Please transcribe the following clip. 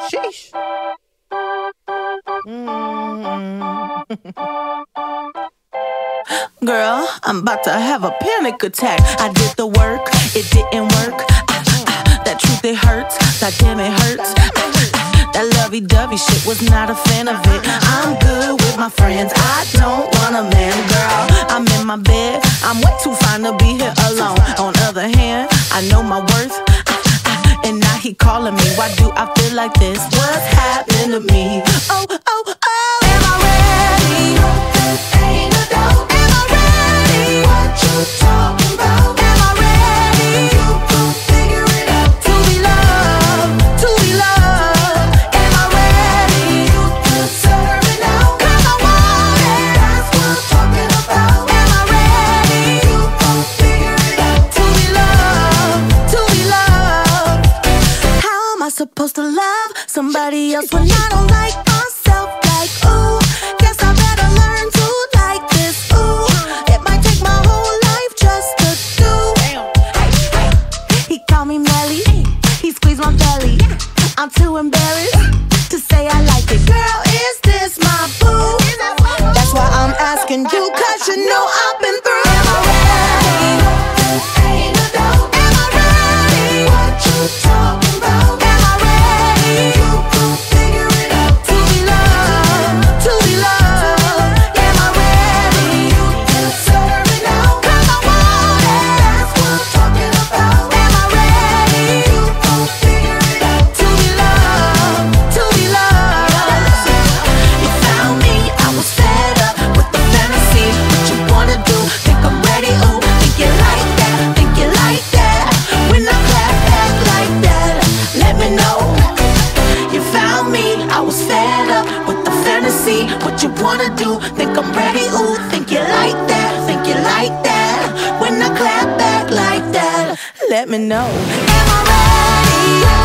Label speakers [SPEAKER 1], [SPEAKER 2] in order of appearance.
[SPEAKER 1] Sheesh. Girl, I'm about to have a panic attack. I did the work, it didn't work. That truth, it hurts. God damn, it hurts. That lovey-dovey shit, was not a fan of it. I'm good with my friends, I don't want a man, girl. I'm in my bed, I'm way too fine to be here alone. On other hand, I know my worth, and now he calling me. Why do I feel like this? What's happening to me? Oh, oh, oh. Am I ready? Ain't no doubt. Am I ready? What you talking about? Am I ready? You gon' figure it out. To be loved, to be loved. Am I ready? You deserve it now. 'Cause I want it. That's what I'm talking about. Am I ready? You gon' figure it out. To be loved, to be loved. How am I supposed to love somebody else when I don't like myself? Like, ooh, guess I better learn to like this. Ooh, it might take my whole life just to do. He called me Melly, he squeezed my belly. I'm too embarrassed to say I like it. Girl, is this my boo? That's why I'm asking you, 'cause you know I've been through. Am I ready? Ain't no doubt. Am I ready? What you talking about? Am I ready? You gon' figure it out. To be loved, to be loved. Am I ready? You deserve it now. 'Cause I want it. That's what I'm talking about. Am I ready? You gon' figure it out. To be loved, to be loved. You found me, I was fed up with the fantasy. What you wanna do? Think I'm ready? Ooh, think you like that? Think you like that? When I clap back like that, let me know. You found me, I was fed up with the fantasy. What you wanna do? Think I'm ready? Ooh, think you like that? Think you like that? When I clap back like that, let me know. Am I ready?